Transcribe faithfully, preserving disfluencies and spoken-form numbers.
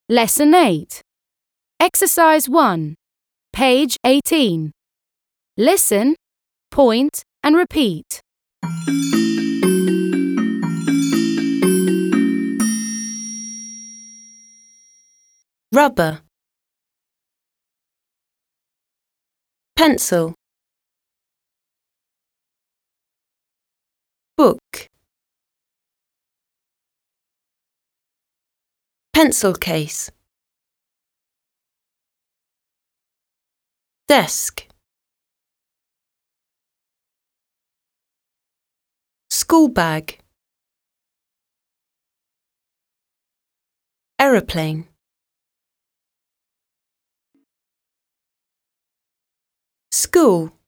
Lesson eight. Exercise one. Page eighteen. Listen, point and repeat. Rubber. Pencil. Book. Pencil case. Desk. School bag. Aeroplane. School.